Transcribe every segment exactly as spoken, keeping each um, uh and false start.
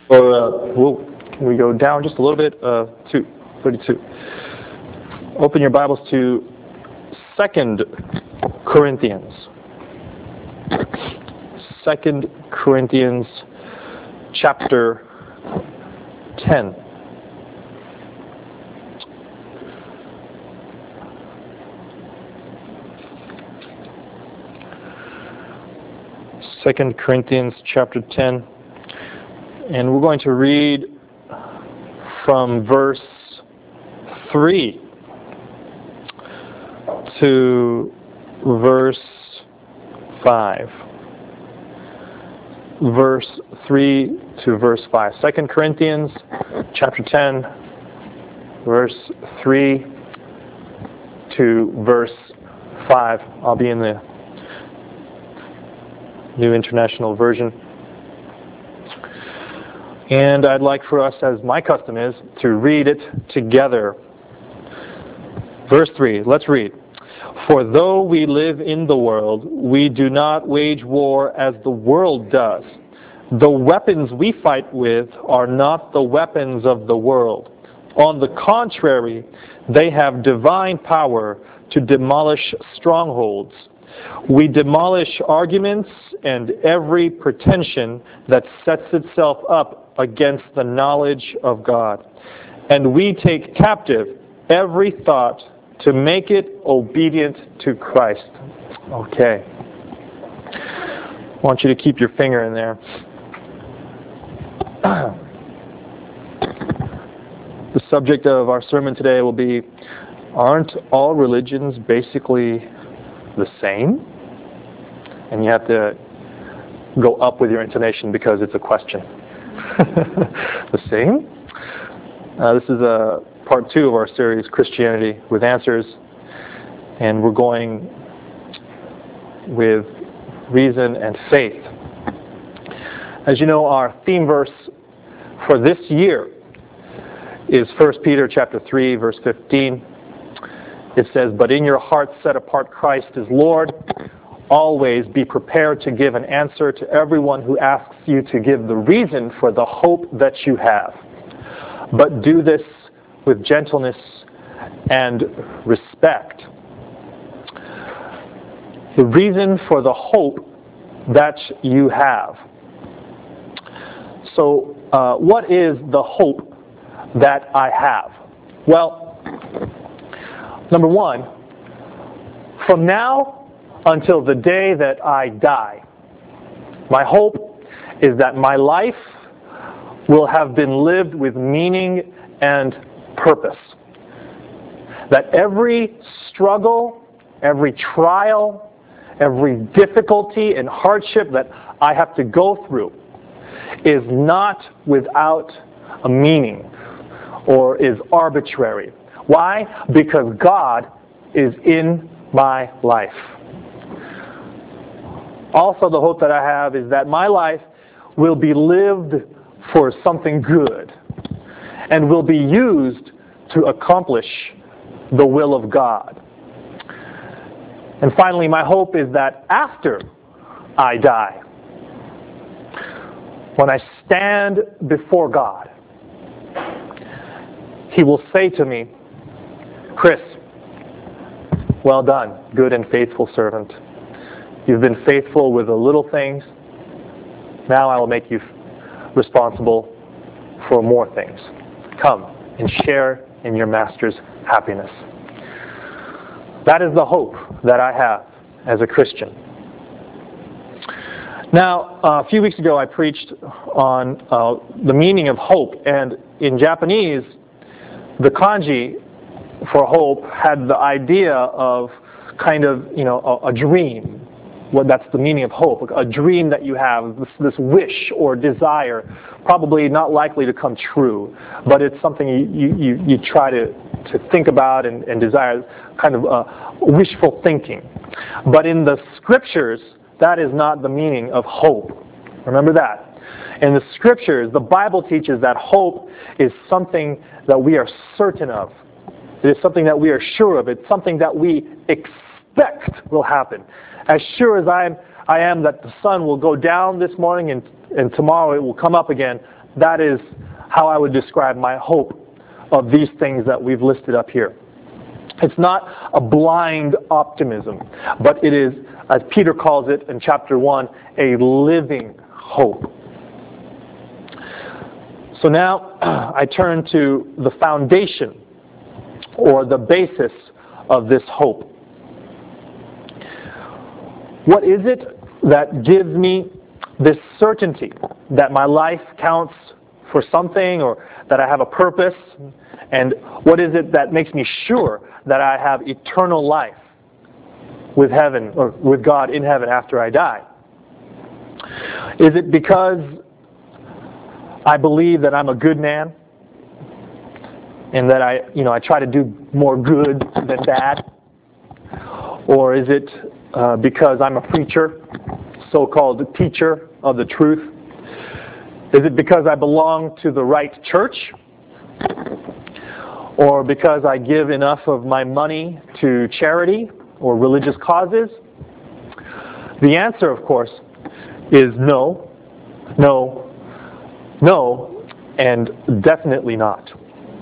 Or uh, we'll, we go down just a little bit, uh, to thirty-two. Open your Bibles to Second Corinthians. Second Corinthians chapter ten. Second Corinthians chapter ten. And we're going to read from verse three to verse five. Verse three to verse five. Second Corinthians chapter ten, verse three to verse five. I'll be in the New International Version. And I'd like for us, as my custom is, to read it together. Verse three, let's read. For though we live in the world, we do not wage war as the world does. The weapons we fight with are not the weapons of the world. On the contrary, they have divine power to demolish strongholds. We demolish arguments and every pretension that sets itself up against the knowledge of God. And we take captive every thought to make it obedient to Christ. Okay. I want you to keep your finger in there. The subject of our sermon today will be, aren't all religions basically the same? And you have to go up with your intonation because it's a question. The same? Uh, this is a part two of our series, Christianity with Answers. And we're going with reason and faith. As you know, our theme verse for this year is First Peter chapter three, verse fifteen. It says, but in your hearts set apart Christ as Lord. Always be prepared to give an answer to everyone who asks you to give the reason for the hope that you have. But do this with gentleness and respect. The reason for the hope that you have. So, uh, what is the hope that I have? Well, number one, from now until the day that I die, my hope is that my life will have been lived with meaning and purpose. That every struggle, every trial, every difficulty and hardship that I have to go through is not without a meaning or is arbitrary. Why? Because God is in my life. Also, the hope that I have is that my life will be lived for something good and will be used to accomplish the will of God. And finally, my hope is that after I die, when I stand before God, He will say to me, Chris, well done, good and faithful servant. You've been faithful with the little things. Now I will make you responsible for more things. Come and share in your master's happiness. That is the hope that I have as a Christian. Now, uh, a few weeks ago I preached on uh, the meaning of hope, and in Japanese, the kanji for hope had the idea of kind of, you know, a, a dream. Well, that's the meaning of hope, a dream that you have, this, this wish or desire, probably not likely to come true, but it's something you, you, you try to, to think about and, and desire, kind of uh, wishful thinking. But in the scriptures, that is not the meaning of hope. Remember that. In the scriptures, the Bible teaches that hope is something that we are certain of. It is something that we are sure of. It's something that we expect will happen. As sure as I am, I am that the sun will go down this morning and, and tomorrow it will come up again, that is how I would describe my hope of these things that we've listed up here. It's not a blind optimism, but it is, as Peter calls it in chapter one, a living hope. So now I turn to the foundation or the basis of this hope. What is it that gives me this certainty that my life counts for something or that I have a purpose? And what is it that makes me sure that I have eternal life with heaven or with God in heaven after I die? Is it because I believe that I'm a good man and that I, you know, I try to do more good than bad? Or is it uh, because I'm a preacher, so-called teacher of the truth? Is it because I belong to the right church? Or because I give enough of my money to charity or religious causes? The answer, of course, is no, no, no, and definitely not.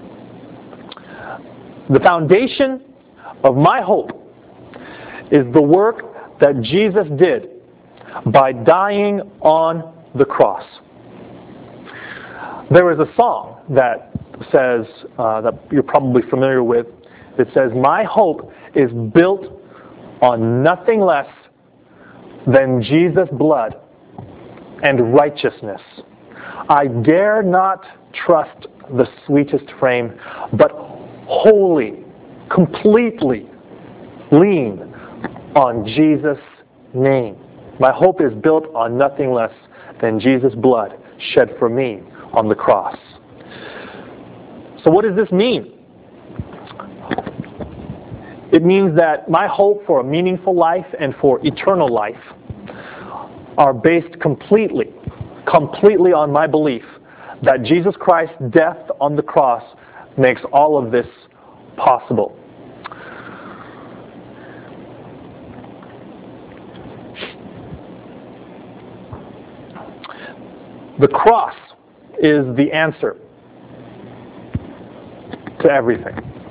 The foundation of my hope is the work that Jesus did by dying on the cross. There is a song that says, uh, that you're probably familiar with, that says, "My hope is built on nothing less than Jesus' blood and righteousness. I dare not trust the sweetest frame, but wholly, completely lean on Jesus' name. My hope is built on nothing less than Jesus' blood shed for me on the cross." So what does this mean? It means that my hope for a meaningful life and for eternal life are based completely, completely on my belief that Jesus Christ's death on the cross makes all of this possible. The cross is the answer to everything.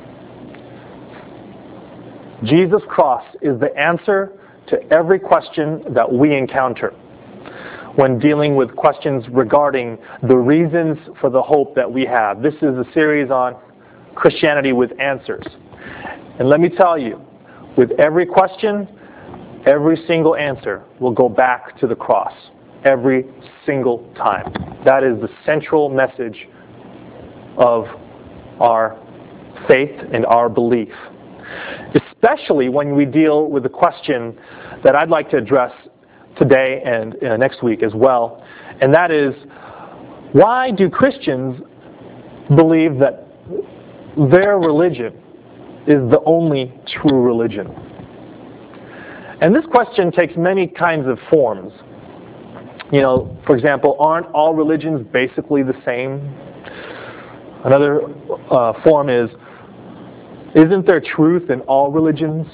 Jesus' cross is the answer to every question that we encounter when dealing with questions regarding the reasons for the hope that we have. This is a series on Christianity with answers. And let me tell you, with every question, every single answer will go back to the cross. Every single time. That is the central message of our faith and our belief. Especially when we deal with the question that I'd like to address today and uh, next week as well, and that is, why do Christians believe that their religion is the only true religion? And this question takes many kinds of forms. You know, for example, aren't all religions basically the same? Another uh, form is, isn't there truth in all religions?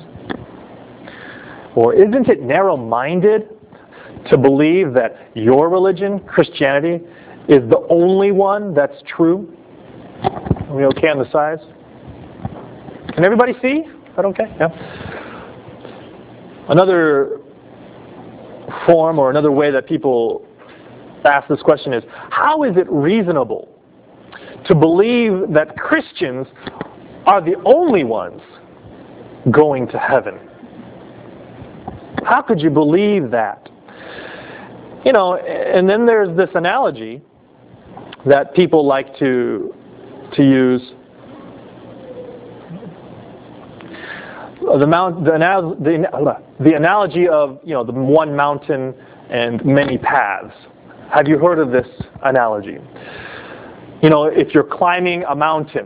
Or isn't it narrow-minded to believe that your religion, Christianity, is the only one that's true? Are we okay on the size? Can everybody see? Is that okay? Yeah. Another form or another way that people ask this question is, how is it reasonable to believe that Christians are the only ones going to heaven? How could you believe that? You know, and then there's this analogy that people like to to use. The, mount, the, the, the analogy of, you know, the one mountain and many paths. Have you heard of this analogy? You know, if you're climbing a mountain,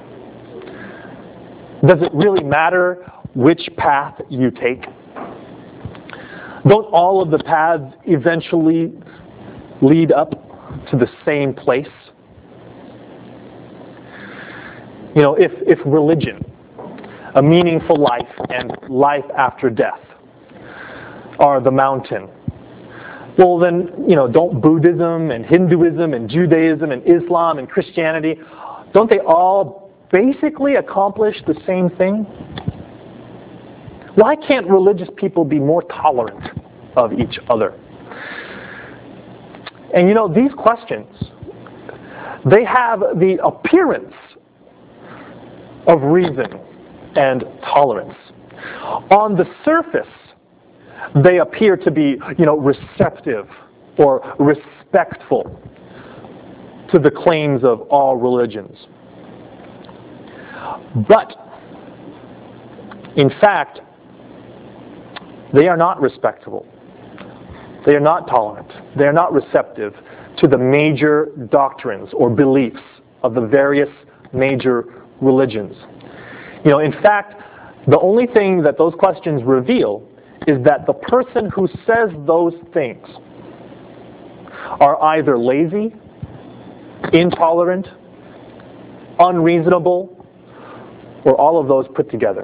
does it really matter which path you take? Don't all of the paths eventually lead up to the same place? You know, if, if religion, a meaningful life, and life after death are the mountain, Well, then, you know, don't Buddhism and Hinduism and Judaism and Islam and Christianity, don't they all basically accomplish the same thing? Why can't religious people be more tolerant of each other? And you know, these questions, they have the appearance of reason and tolerance. On the surface, they appear to be, you know, receptive or respectful to the claims of all religions. But, in fact, they are not respectable. They are not tolerant. They are not receptive to the major doctrines or beliefs of the various major religions. You know, in fact, the only thing that those questions reveal is that the person who says those things are either lazy, intolerant, unreasonable, or all of those put together.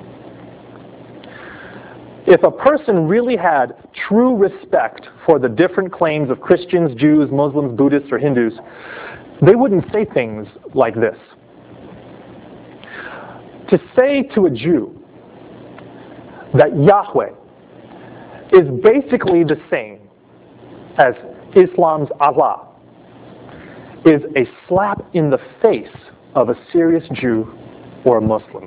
If a person really had true respect for the different claims of Christians, Jews, Muslims, Buddhists, or Hindus, they wouldn't say things like this. To say to a Jew that Yahweh is basically the same as Islam's Allah is a slap in the face of a serious Jew or a Muslim.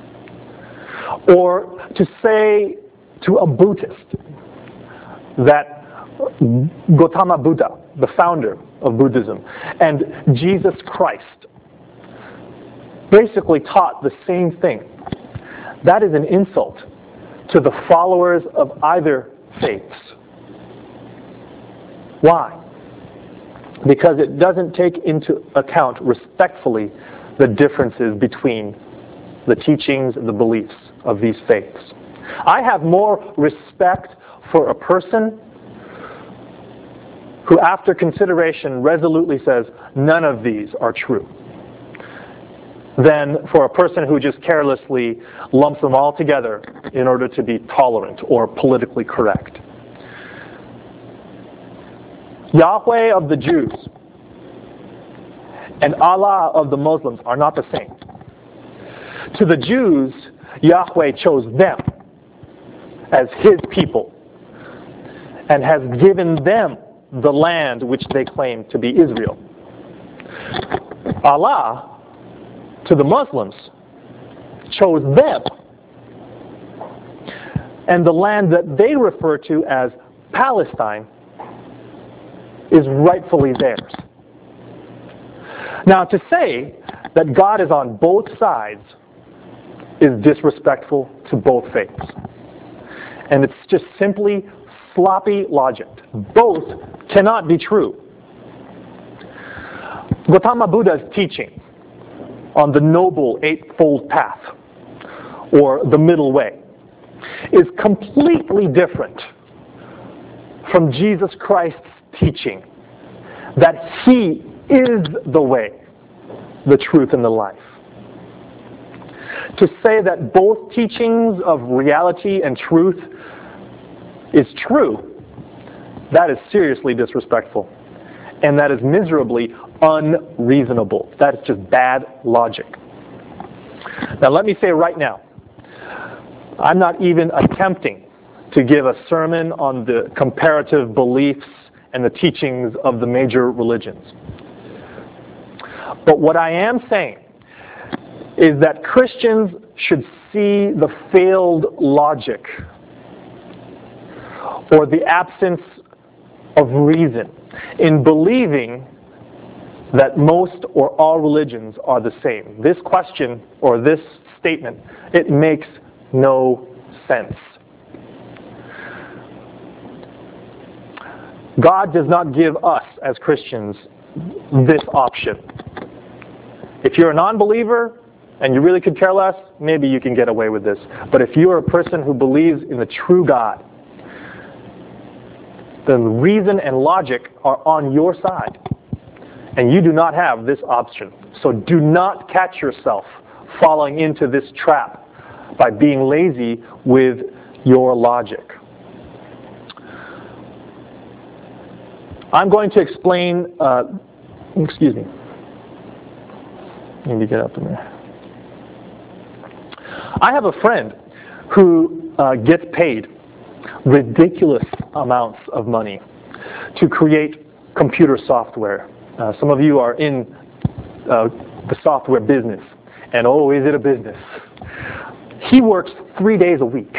Or to say to a Buddhist that Gautama Buddha, the founder of Buddhism, and Jesus Christ basically taught the same thing, that is an insult to the followers of either faiths. Why? Because it doesn't take into account respectfully the differences between the teachings and the beliefs of these faiths. I have more respect for a person who, after consideration, resolutely says, none of these are true, than for a person who just carelessly lumps them all together in order to be tolerant or politically correct. Yahweh of the Jews and Allah of the Muslims are not the same. To the Jews, Yahweh chose them as His people and has given them the land which they claim to be Israel. Allah, to the Muslims, chose them and the land that they refer to as Palestine is rightfully theirs. Now, to say that God is on both sides is disrespectful to both faiths. And it's just simply sloppy logic. Both cannot be true. Gautama Buddha's teaching on the Noble Eightfold Path, or the Middle Way, is completely different from Jesus Christ's teaching that He is the way, the truth, and the life. To say that both teachings of reality and truth is true, that is seriously disrespectful. And that is miserably unreasonable. That is just bad logic. Now let me say right now, I'm not even attempting to give a sermon on the comparative beliefs and the teachings of the major religions. But what I am saying is that Christians should see the failed logic or the absence of reason in believing that most or all religions are the same. This question or this statement, it makes no sense. God does not give us as Christians this option. If you're a non-believer and you really could care less, maybe you can get away with this. But if you are a person who believes in the true God, then reason and logic are on your side. And you do not have this option. So do not catch yourself falling into this trap by being lazy with your logic. I'm going to explain, uh, excuse me, need to get up in there. I have a friend who uh, gets paid ridiculous amounts of money to create computer software. Uh, some of you are in uh, the software business, and oh, is it a business? He works three days a week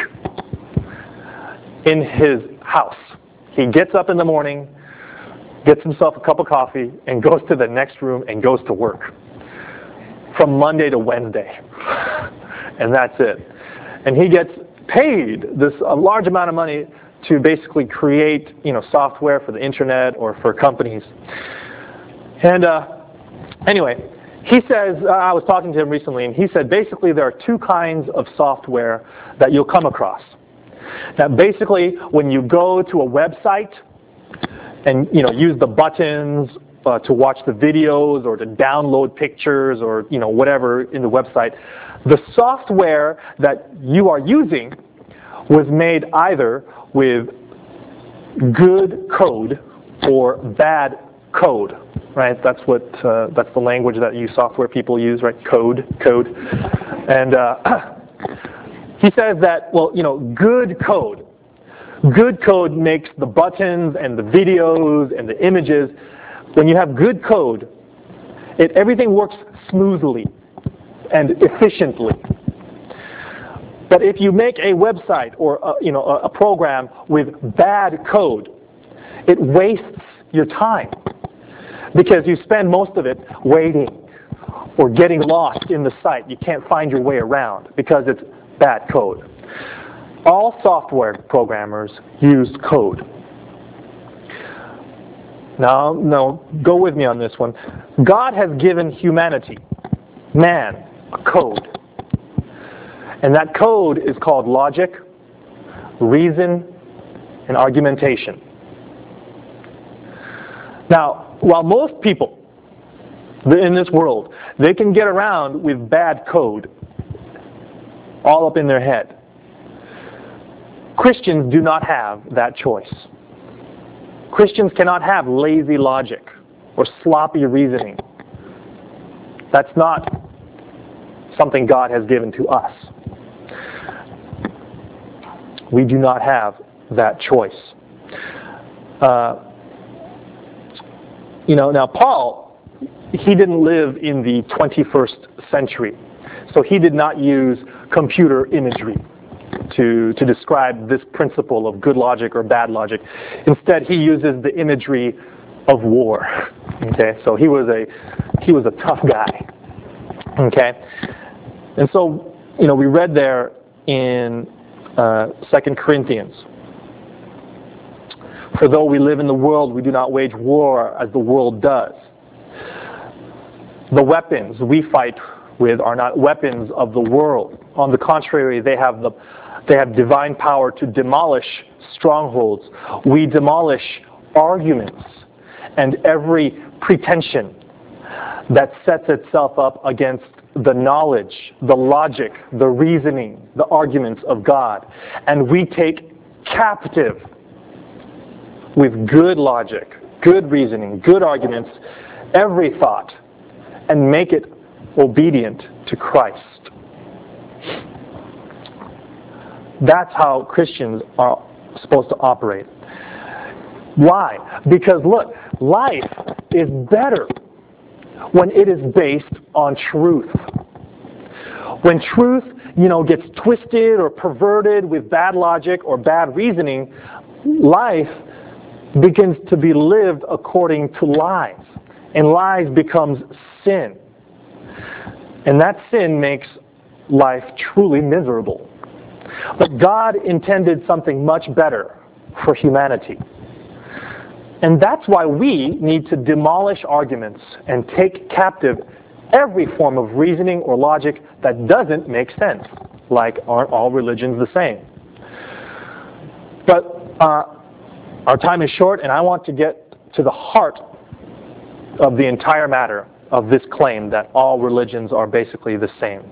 in his house. He gets up in the morning, gets himself a cup of coffee, and goes to the next room and goes to work from Monday to Wednesday. And that's it. And he gets paid this a large amount of money to basically create, you know, software for the internet or for companies. And uh, anyway, he says, uh, I was talking to him recently, and he said basically there are two kinds of software that you'll come across. That basically when you go to a website and, you know, use the buttons uh, to watch the videos or to download pictures or, you know, whatever in the website, the software that you are using was made either with good code or bad code, right? That's what uh, that's the language that you software people use, right? Code, code. And uh, he says that, well, you know, good code. Good code makes the buttons and the videos and the images. When you have good code, it everything works smoothly and efficiently. But if you make a website or a, you know, a, a program with bad code, it wastes your time because you spend most of it waiting or getting lost in the site. You can't find your way around because it's bad code. All software programmers use code. Now, no, go with me on this one. God has given humanity, man, a code. And that code is called logic, reason, and argumentation. Now, while most people in this world, they can get around with bad code all up in their head, Christians do not have that choice. Christians cannot have lazy logic or sloppy reasoning. That's not something God has given to us. We do not have that choice. Uh, you know, now Paul, he didn't live in the twenty-first century, so he did not use computer imagery to, to describe this principle of good logic or bad logic. Instead, he uses the imagery of war. Okay, so he was a he was a tough guy. Okay, and so you know we read there in uh, Second Corinthians. For though we live in the world, we do not wage war as the world does. The weapons we fight with are not weapons of the world. On the contrary, they have the they have divine power to demolish strongholds. We demolish arguments and every pretension that sets itself up against the knowledge, the logic, the reasoning, the arguments of God. And we take captive with good logic, good reasoning, good arguments, every thought, and make it obedient to Christ. That's how Christians are supposed to operate. Why? Because look, life is better when it is based on truth. When truth, you know, gets twisted or perverted with bad logic or bad reasoning, life begins to be lived according to lies. And lies becomes sin. And that sin makes life truly miserable. But God intended something much better for humanity. And that's why we need to demolish arguments and take captive every form of reasoning or logic that doesn't make sense. Like, aren't all religions the same? But uh, our time is short, and I want to get to the heart of the entire matter of this claim that all religions are basically the same.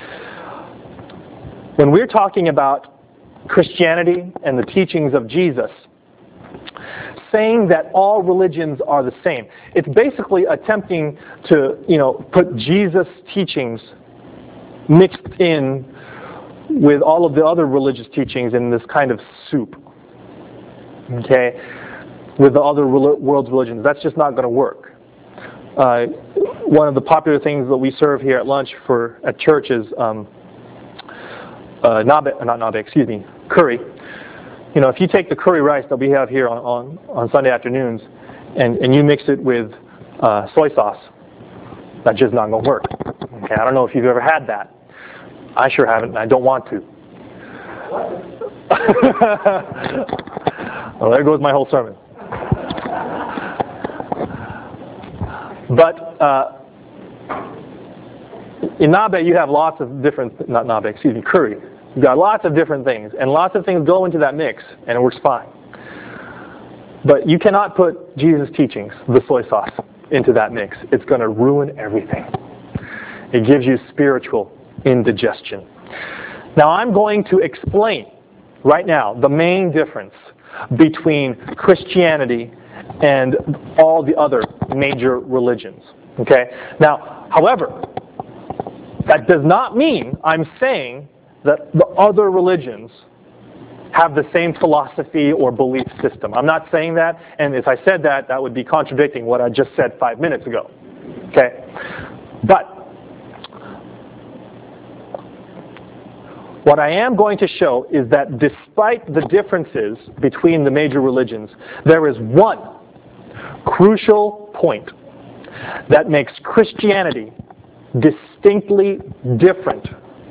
When we're talking about Christianity and the teachings of Jesus, saying that all religions are the same. It's basically attempting to, you know, put Jesus' teachings mixed in with all of the other religious teachings in this kind of soup. Okay? With the other world's religions. That's just not going to work. Uh, one of the popular things that we serve here at lunch for at church is um, uh, nabe, not nabe, excuse me, curry. You know, if you take the curry rice that we have here on, on, on Sunday afternoons and, and you mix it with uh, soy sauce, that's just not going to work. Okay, I don't know if you've ever had that. I sure haven't, and I don't want to. Well, there goes my whole sermon. But uh, in nabe, you have lots of different, not nabe, excuse me, curry. You've got lots of different things, and lots of things go into that mix, and it works fine. But you cannot put Jesus' teachings, the soy sauce, into that mix. It's going to ruin everything. It gives you spiritual indigestion. Now, I'm going to explain right now the main difference between Christianity and all the other major religions. Okay? Now, however, that does not mean I'm saying that the other religions have the same philosophy or belief system. I'm not saying that, and if I said that, that would be contradicting what I just said five minutes ago. Okay? But what I am going to show is that despite the differences between the major religions, there is one crucial point that makes Christianity distinctly different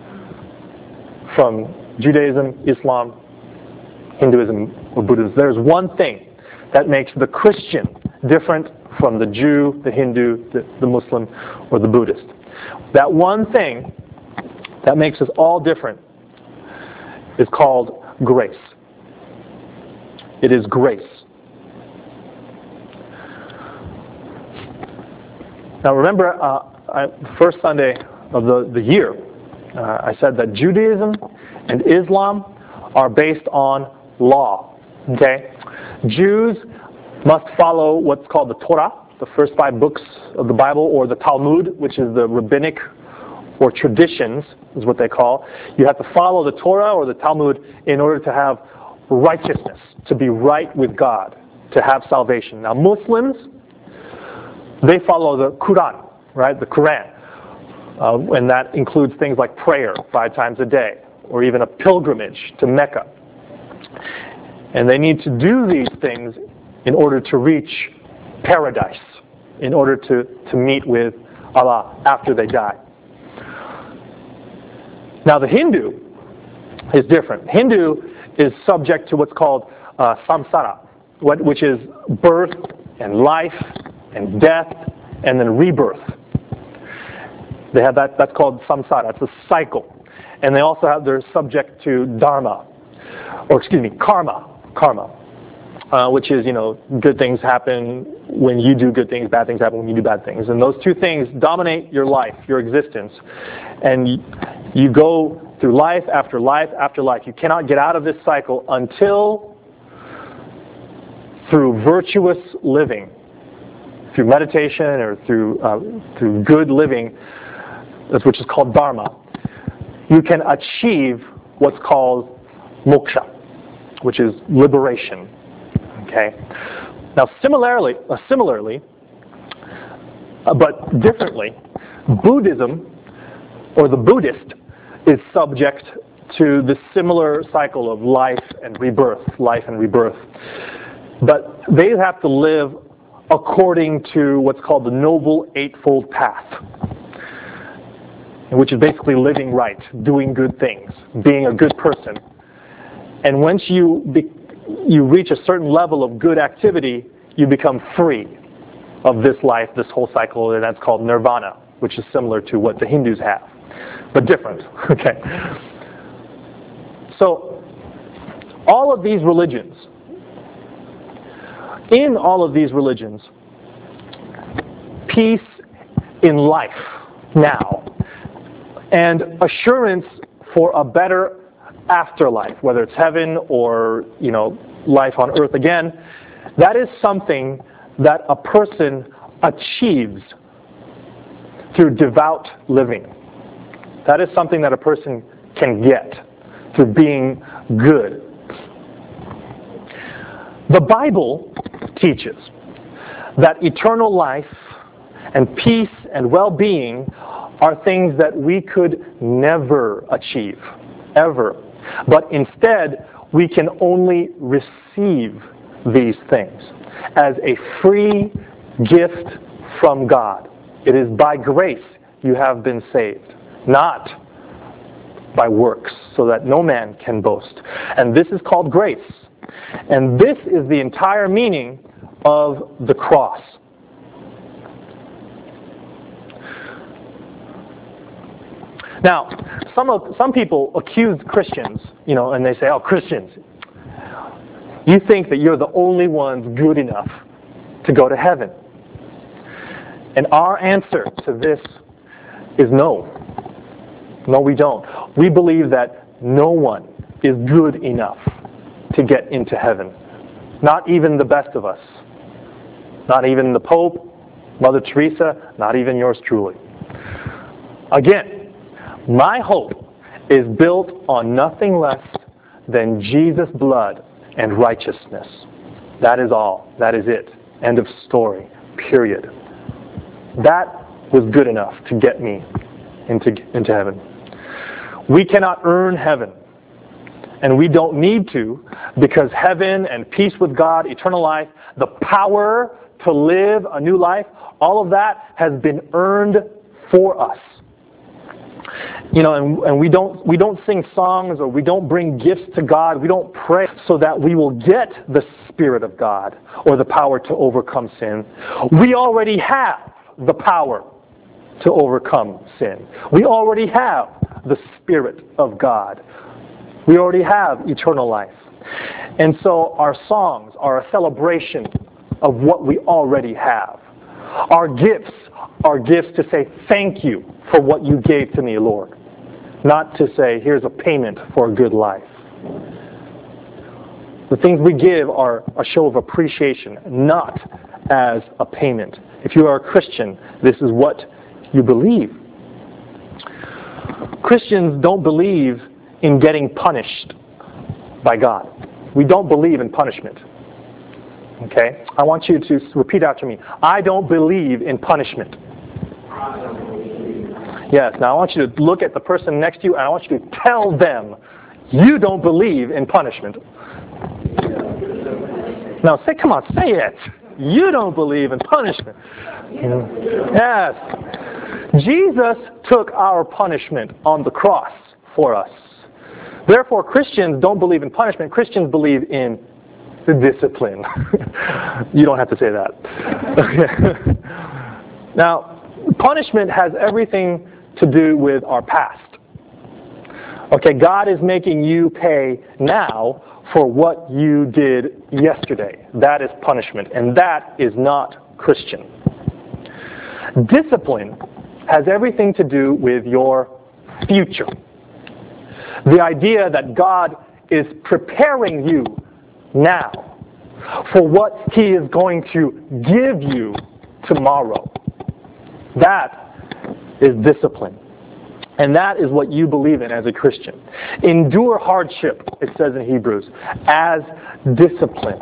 from Judaism, Islam, Hinduism, or Buddhism. There's one thing that makes the Christian different from the Jew, the Hindu, the, the Muslim, or the Buddhist. That one thing that makes us all different is called grace. It is grace. Now remember, uh, I, the first Sunday of the, the year, uh, I said that Judaism and Islam are based on law. Okay? Jews must follow what's called the Torah, the first five books of the Bible, or the Talmud, which is the rabbinic or traditions, is what they call. You have to follow the Torah or the Talmud in order to have righteousness, to be right with God, to have salvation. Now Muslims, they follow the Quran, right, the Quran. Uh, and that includes things like prayer five times a day, or even a pilgrimage to Mecca. And they need to do these things in order to reach paradise, in order to, to meet with Allah after they die. Now the Hindu is different. Hindu is subject to what's called uh, samsara, what, which is birth and life and death and then rebirth. They have that, that's called samsara, it's a cycle. And they also have, they're subject to dharma, or excuse me, karma, karma, uh, which is, you know, good things happen when you do good things, bad things happen when you do bad things. And those two things dominate your life, your existence. And you, you go through life after life after life. You cannot get out of this cycle until, through virtuous living, through meditation or through, uh, through good living, which is called dharma, you can achieve what's called moksha, which is liberation. Okay. Now, similarly, uh, similarly, uh, but differently, Buddhism or the Buddhist is subject to the similar cycle of life and rebirth, life and rebirth. But they have to live according to what's called the Noble Eightfold Path, which is basically living right, doing good things, being a good person. And once you be, you reach a certain level of good activity, you become free of this life, this whole cycle, and that's called nirvana, which is similar to what the Hindus have, but different. Okay. So, all of these religions, in all of these religions, peace in life now, and assurance for a better afterlife, whether it's heaven or, you know, life on earth again, that is something that a person achieves through devout living. That is something that a person can get through being good. The Bible teaches that eternal life and peace and well-being are things that we could never achieve, ever. But instead, we can only receive these things as a free gift from God. It is by grace you have been saved, not by works, so that no man can boast. And this is called grace. And this is the entire meaning of the cross. Now, some of, some people accuse Christians, you know, and they say, oh, Christians, you think that you're the only ones good enough to go to heaven. And our answer to this is no. No, we don't. We believe that no one is good enough to get into heaven. Not even the best of us. Not even the Pope, Mother Teresa, not even yours truly. Again, my hope is built on nothing less than Jesus' blood and righteousness. That is all. That is it. End of story. Period. That was good enough to get me into, into heaven. We cannot earn heaven. And we don't need to, because heaven and peace with God, eternal life, the power to live a new life, all of that has been earned for us. You know, and, and we don't we don't sing songs, or we don't bring gifts to God. We don't pray so that we will get the Spirit of God or the power to overcome sin. We already have the power to overcome sin. We already have the Spirit of God. We already have eternal life. And so our songs are a celebration of what we already have. Our gifts are gifts to say thank you for what you gave to me, Lord. Not to say, here's a payment for a good life. The things we give are a show of appreciation, not as a payment. If you are a Christian, this is what you believe. Christians don't believe in getting punished by God. We don't believe in punishment. Okay? I want you to repeat after me. I don't believe in punishment. Yes, now I want you to look at the person next to you and I want you to tell them you don't believe in punishment. Now say, come on, say it. You don't believe in punishment. Yes. Jesus took our punishment on the cross for us. Therefore, Christians don't believe in punishment. Christians believe in the discipline. You don't have to say that. Okay. Now, punishment has everything to do with our past. Okay, God is making you pay now for what you did yesterday. That is punishment, and that is not Christian. Discipline has everything to do with your future. The idea that God is preparing you now for what He is going to give you tomorrow. That is discipline. And that is what you believe in as a Christian. Endure hardship, it says in Hebrews, as discipline.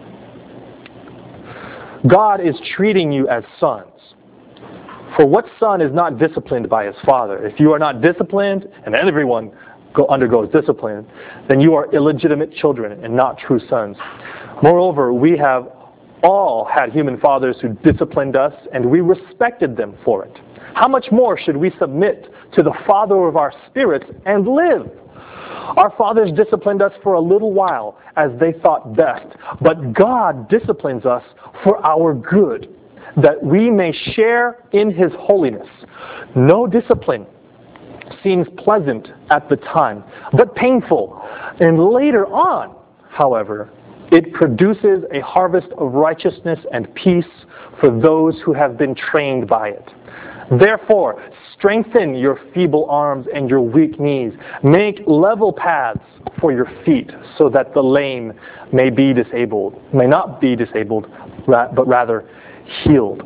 God is treating you as sons. For what son is not disciplined by his father? If you are not disciplined, and everyone go, undergoes discipline, then you are illegitimate children and not true sons. Moreover, we have all had human fathers who disciplined us, and we respected them for it. How much more should we submit to the Father of our spirits and live? Our fathers disciplined us for a little while as they thought best, but God disciplines us for our good, that we may share in His holiness. No discipline seems pleasant at the time, but painful. And later on, however, it produces a harvest of righteousness and peace for those who have been trained by it. Therefore, Strengthen your feeble arms and your weak knees. Make level paths for your feet so that the lame may be disabled, may not be disabled, but rather healed.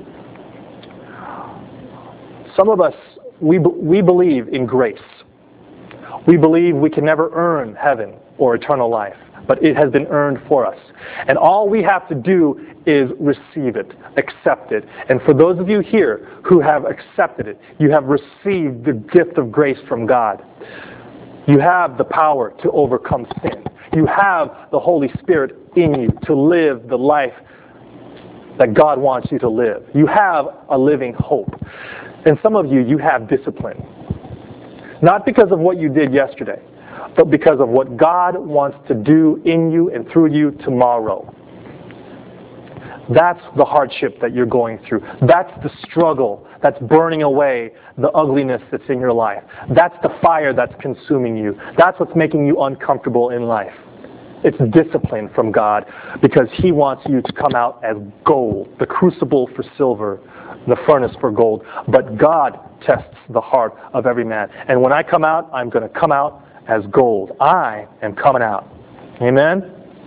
Some of us, we, we believe in grace. We believe we can never earn heaven or eternal life, but it has been earned for us. And all we have to do is receive it, accept it. And for those of you here who have accepted it, you have received the gift of grace from God. You have the power to overcome sin. You have the Holy Spirit in you to live the life that God wants you to live. You have a living hope. And some of you, you have discipline. Not because of what you did yesterday, but because of what God wants to do in you and through you tomorrow. That's the hardship that you're going through. That's the struggle that's burning away the ugliness that's in your life. That's the fire that's consuming you. That's what's making you uncomfortable in life. It's discipline from God because He wants you to come out as gold, the crucible for silver, the furnace for gold. But God tests the heart of every man. And when I come out, I'm going to come out as gold. I am coming out. Amen?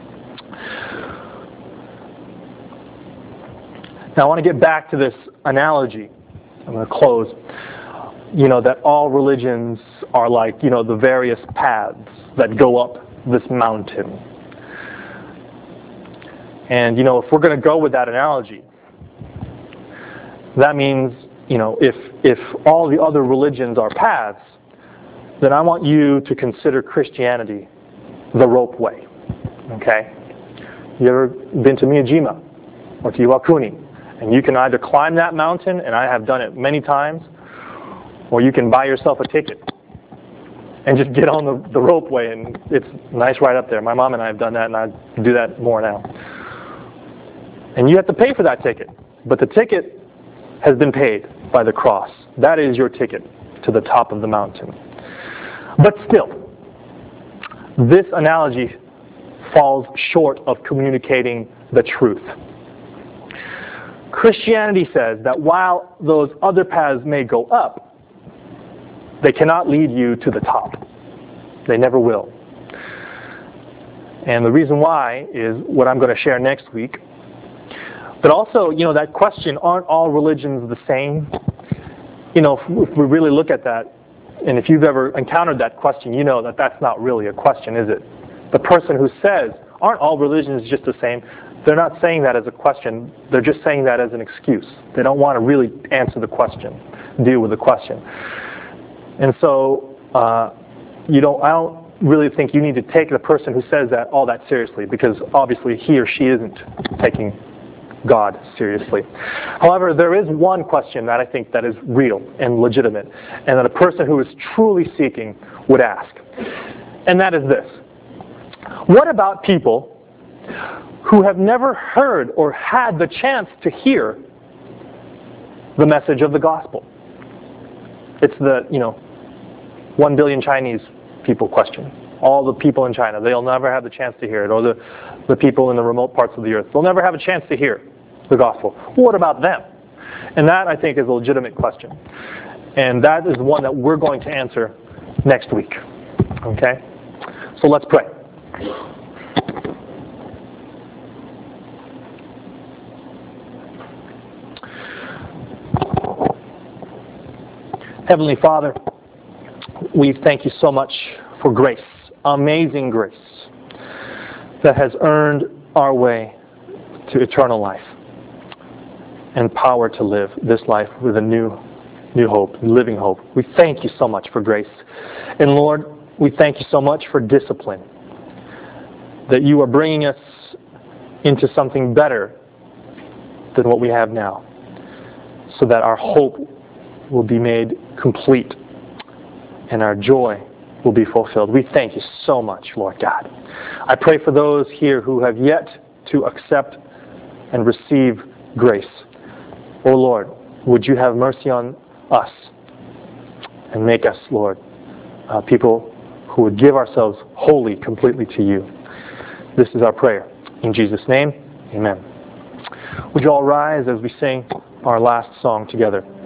Now I want to get back to this analogy. I'm going to close. You know, that all religions are like, you know, the various paths that go up this mountain. And, you know, if we're going to go with that analogy, that means, you know, if if all the other religions are paths, then I want you to consider Christianity the rope way. Okay? You ever been to Miyajima or to Iwakuni? And you can either climb that mountain, and I have done it many times, or you can buy yourself a ticket and just get on the, the ropeway, and it's nice right up there. My mom and I have done that, and I do that more now. And you have to pay for that ticket, but the ticket has been paid by the cross. That is your ticket to the top of the mountain. But still, this analogy falls short of communicating the truth. Christianity says that while those other paths may go up, they cannot lead you to the top. They never will. And the reason why is what I'm going to share next week. But also, you know, that question, aren't all religions the same? You know, if, if we really look at that, and if you've ever encountered that question, you know that that's not really a question, is it? The person who says, aren't all religions just the same? They're not saying that as a question. They're just saying that as an excuse. They don't want to really answer the question, deal with the question. And so, uh, you don't, I don't really think you need to take the person who says that all that seriously, because obviously he or she isn't taking God seriously. However, there is one question that I think that is real and legitimate, and that a person who is truly seeking would ask. And that is this. What about people who have never heard or had the chance to hear the message of the gospel? It's the, you know, one billion Chinese people question. All the people in China, they'll never have the chance to hear it. Or the, the people in the remote parts of the earth, they'll never have a chance to hear the gospel. What about them? And that, I think, is a legitimate question. And that is one that we're going to answer next week. Okay? So let's pray. Heavenly Father, we thank you so much for grace, amazing grace, that has earned our way to eternal life and power to live this life with a new, new hope, living hope. We thank you so much for grace. And Lord, we thank you so much for discipline, that you are bringing us into something better than what we have now, so that our hope will be made complete and our joy will be fulfilled. We thank you so much, Lord God. I pray for those here who have yet to accept and receive grace. Oh Lord, would you have mercy on us and make us, Lord, uh, people who would give ourselves wholly, completely to you. This is our prayer. In Jesus' name, amen. Would you all rise as we sing our last song together?